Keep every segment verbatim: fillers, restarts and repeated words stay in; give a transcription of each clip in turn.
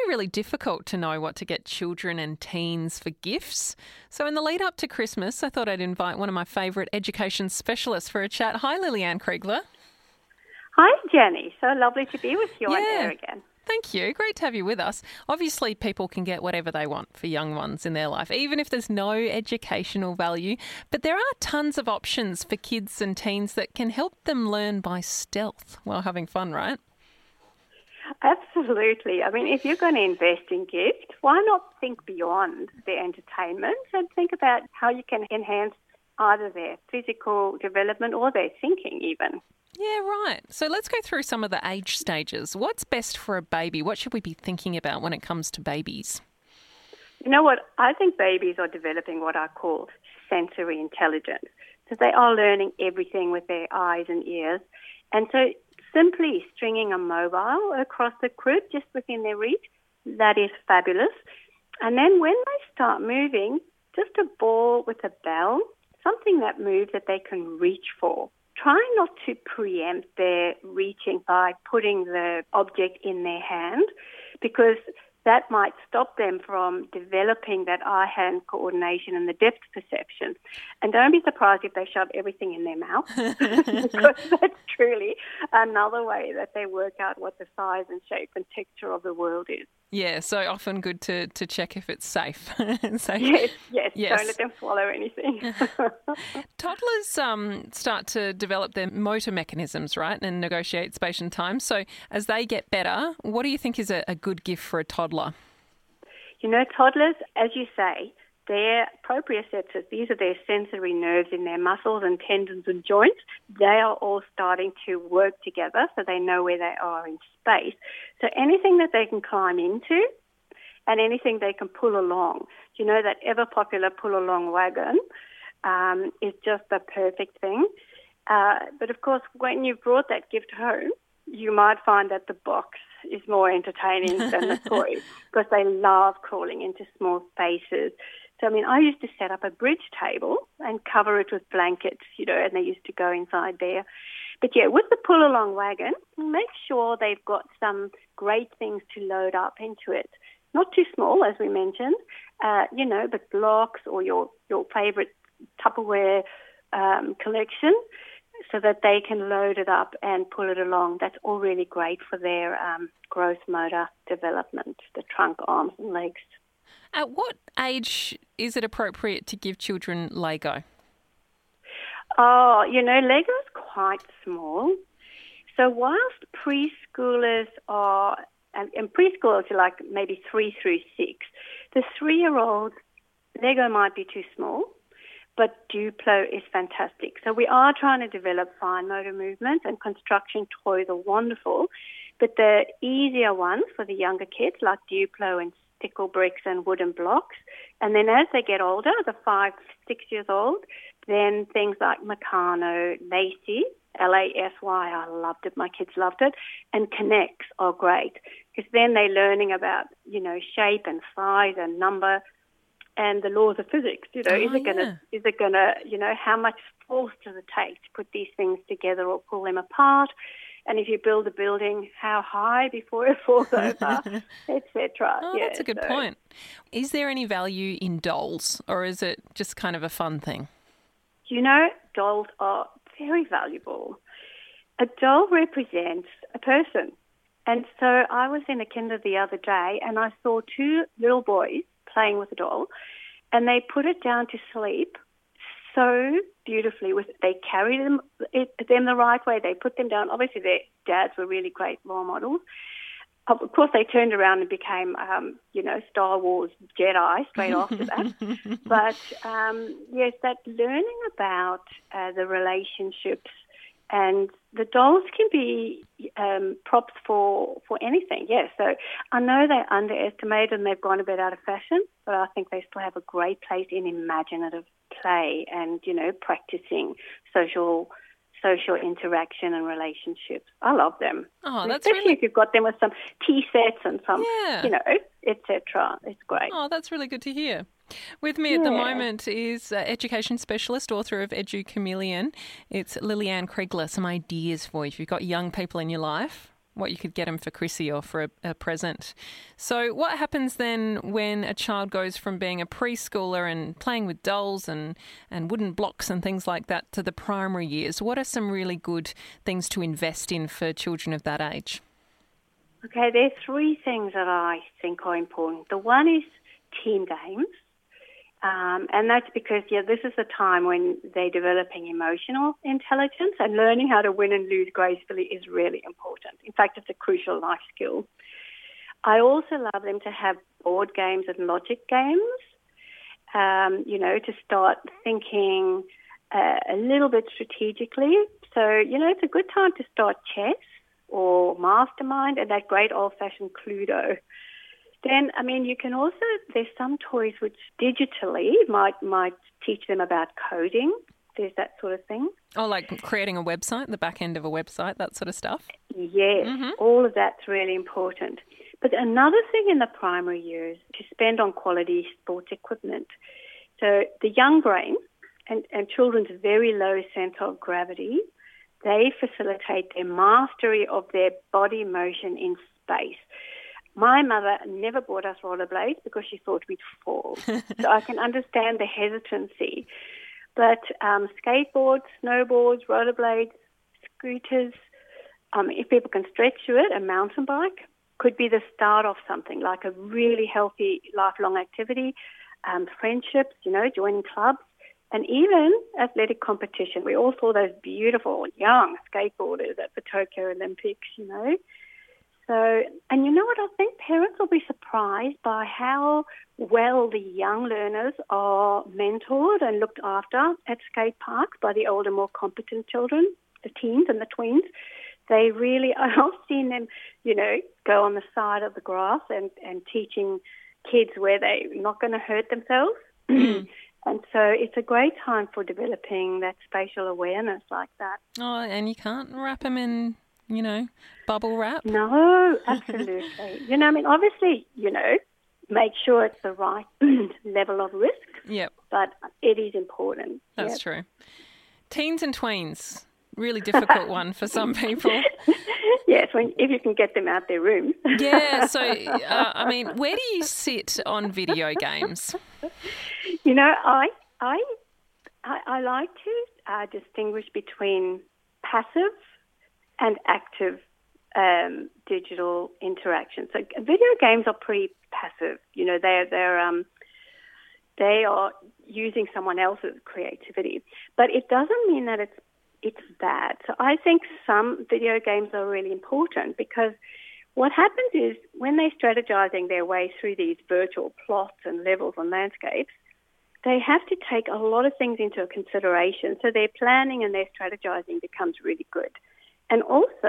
really difficult to know what to get children and teens for gifts. So in the lead up to Christmas, I thought I'd invite one of my favourite education specialists for a chat. Hi, Lillian Kriegler. Hi, Jenny. So lovely to be with you Yeah. on air again. Thank you. Great to have you with us. Obviously, people can get whatever they want for young ones in their life, even if there's no educational value. But there are tons of options for kids and teens that can help them learn by stealth while having fun, right? Absolutely. I mean, if you're going to invest in gifts, why not think beyond their entertainment and think about how you can enhance either their physical development or their thinking even. Yeah, right. So let's go through some of the age stages. What's best for a baby? What should we be thinking about when it comes to babies? You know what? I think babies are developing what I call sensory intelligence. So they are learning everything with their eyes and ears. And so simply stringing a mobile across the crib just within their reach, that is fabulous. And then when they start moving, just a ball with a bell, something that moves that they can reach for. Try not to preempt their reaching by putting the object in their hand, because that might stop them from developing that eye-hand coordination and the depth perception. And don't be surprised if they shove everything in their mouth, because that's truly another way that they work out what the size and shape and texture of the world is. Yeah, so often good to, to check if it's safe. so, yes, yes, yes, don't let them swallow anything. Toddlers um, start to develop their motor mechanisms, right, and negotiate space and time. So as they get better, what do you think is a, a good gift for a toddler? You know, toddlers, as you say, their proprioceptors, these are their sensory nerves in their muscles and tendons and joints. They are all starting to work together so they know where they are in space. So anything that they can climb into and anything they can pull along, you know, that ever-popular pull-along wagon um, is just the perfect thing. Uh, but, of course, when you've brought that gift home, you might find that the box is more entertaining than the toy because they love crawling into small spaces. So, I mean, I used to set up a bridge table and cover it with blankets, you know, and they used to go inside there. But, yeah, with the pull-along wagon, make sure they've got some great things to load up into it. Not too small, as we mentioned, uh, you know, but blocks or your, your favourite Tupperware um, collection so that they can load it up and pull it along. That's all really great for their um, growth motor development, the trunk, arms and legs. At what age is it appropriate to give children Lego? Oh, you know, Lego's quite small. So whilst preschoolers are, and, and preschoolers are like maybe three through six, the three-year-olds, Lego might be too small, but Duplo is fantastic. So we are trying to develop fine motor movements, and construction toys are wonderful, but the easier ones for the younger kids like Duplo and stickle bricks and wooden blocks. And then as they get older, the five, six years old, then things like Meccano, Lacy, L A S Y, I loved it, my kids loved it, and Connects are great because then they're learning about, you know, shape and size and number and the laws of physics. You know, oh, is it going to, yeah. is it going to, you know, how much force does it take to put these things together or pull them apart? And if you build a building, how high before it falls over, et cetera. Oh, yeah, that's a good so. point. Is there any value in dolls, or is it just kind of a fun thing? You know, dolls are very valuable. A doll represents a person. And so I was in a kinder the other day and I saw two little boys playing with a doll and they put it down to sleep so beautifully. With They carried them, it, them the right way. They put them down. Obviously, their dads were really great role models. Of course, they turned around and became, um, you know, Star Wars Jedi straight after that. But, um, yes, that learning about uh, the relationships, and the dolls can be um, props for, for anything, yes. So I know they're underestimated and they've gone a bit out of fashion, but I think they still have a great place in imaginative play and, you know, practicing social social interaction and relationships. I love them. Oh, that's Especially really... if you've got them with some tea sets and some, yeah. you know, et cetera. It's great. Oh, that's really good to hear. With me yeah. at the moment is uh, education specialist, author of Edu Chameleon. It's Lillian Kriegler. Some ideas for you if you've got young people in your life. what you could get them for Chrissy or for a, a present. So what happens then when a child goes from being a preschooler and playing with dolls and, and wooden blocks and things like that to the primary years? What are some really good things to invest in for children of that age? Okay, there are three things that I think are important. The one is team games. Um, and that's because, yeah, this is the time when they're developing emotional intelligence, and learning how to win and lose gracefully is really important. In fact, it's a crucial life skill. I also love them to have board games and logic games, um, you know, to start thinking uh, a little bit strategically. So, you know, it's a good time to start chess or mastermind and that great old-fashioned Cluedo. Then, I mean, you can also, there's some toys which digitally might might teach them about coding. There's that sort of thing. Oh, like creating a website, the back end of a website, that sort of stuff? Yes, mm-hmm. All of that's really important. But another thing in the primary years, to spend on quality sports equipment. So the young brain and, and children's very low centre of gravity, they facilitate their mastery of their body motion in space. My mother never bought us rollerblades because she thought we'd fall. So I can understand the hesitancy. But um, skateboards, snowboards, rollerblades, scooters, um, if people can stretch to it, a mountain bike could be the start of something like a really healthy lifelong activity, um, friendships, you know, joining clubs, and even athletic competition. We all saw those beautiful young skateboarders at the Tokyo Olympics, you know. So, and you know what, I think parents will be surprised by how well the young learners are mentored and looked after at skate parks by the older, more competent children, the teens and the tweens. They really, I've seen them, you know, go on the side of the grass and, and teaching kids where they're not going to hurt themselves. Mm. And so it's a great time for developing that spatial awareness like that. Oh, and you can't wrap them in, you know, bubble wrap? No, absolutely. you know, I mean, obviously, you know, make sure it's the right level of risk. Yep. But it is important. That's yep. true. Teens and tweens, really difficult one for some people. Yes, when if you can get them out their room. Yeah, so, uh, I mean, where do you sit on video games? You know, I I I, I like to uh, distinguish between passive and active um, digital interaction. So video games are pretty passive. You know, they're they're um, they are using someone else's creativity, but it doesn't mean that it's it's bad. So I think some video games are really important because what happens is when they're strategizing their way through these virtual plots and levels and landscapes, they have to take a lot of things into consideration. So their planning and their strategizing becomes really good. And also,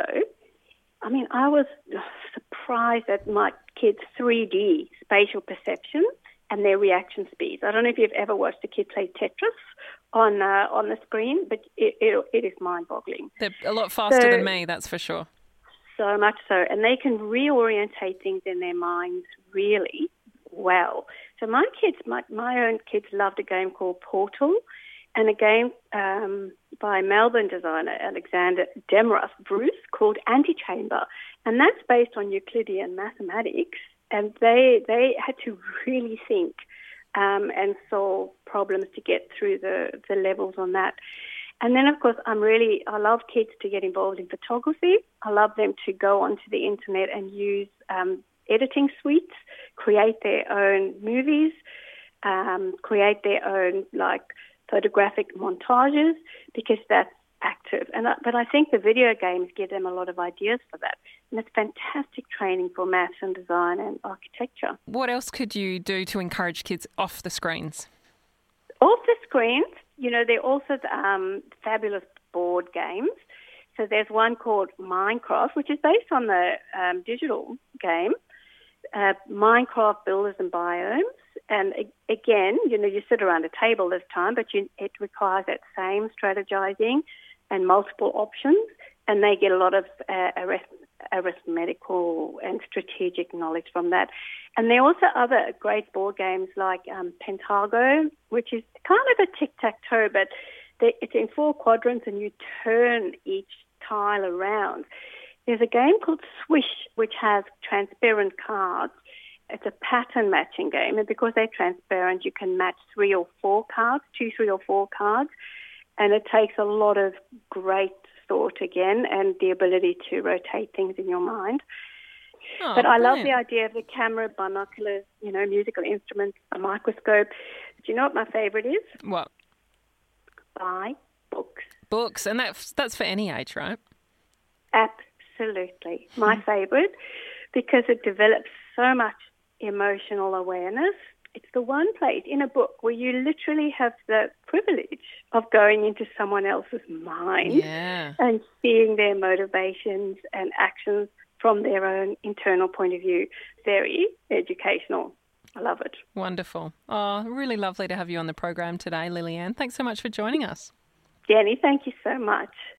I mean, I was surprised at my kids' three D spatial perception and their reaction speeds. I don't know if you've ever watched a kid play Tetris on uh, on the screen, but it, it, it is mind-boggling. They're a lot faster so, than me, that's for sure. So much so. And they can reorientate things in their minds really well. So my kids, my, my own kids loved a game called Portal, and a game um, by Melbourne designer Alexander Demarest Bruce called Antichamber. And that's based on Euclidean mathematics. And they they had to really think um, and solve problems to get through the, the levels on that. And then, of course, I'm really, I love kids to get involved in photography. I love them to go onto the internet and use um, editing suites, create their own movies, um, create their own, like, photographic montages, because that's active. And But I think the video games give them a lot of ideas for that. And it's fantastic training for maths and design and architecture. What else could you do to encourage kids off the screens? Off the screens, you know, there are also um, fabulous board games. So there's one called Minecraft, which is based on the um, digital game, uh, Minecraft Builders and Biomes. And again, you know, you sit around a table this time, but you, it requires that same strategizing and multiple options, and they get a lot of uh, arithmetical and strategic knowledge from that. And there are also other great board games like um, Pentago, which is kind of a tic-tac-toe, but they, it's in four quadrants and you turn each tile around. There's a game called Swish, which has transparent cards. It's a pattern matching game, and because they're transparent, you can match three or four cards, two, three or four cards, and it takes a lot of great thought again and the ability to rotate things in your mind. Oh, but I brilliant. love the idea of the camera, binoculars, you know, musical instruments, a microscope. Do you know what my favourite is? What? Buy books. Books, and that's, that's for any age, right? Absolutely. My favourite, because it develops so much emotional awareness. It's the one place in a book where you literally have the privilege of going into someone else's mind Yeah. and seeing their motivations and actions from their own internal point of view. Very educational. I love it. Wonderful. Oh, really lovely to have you on the program today, Lillian. Thanks so much for joining us. Jenny, thank you so much.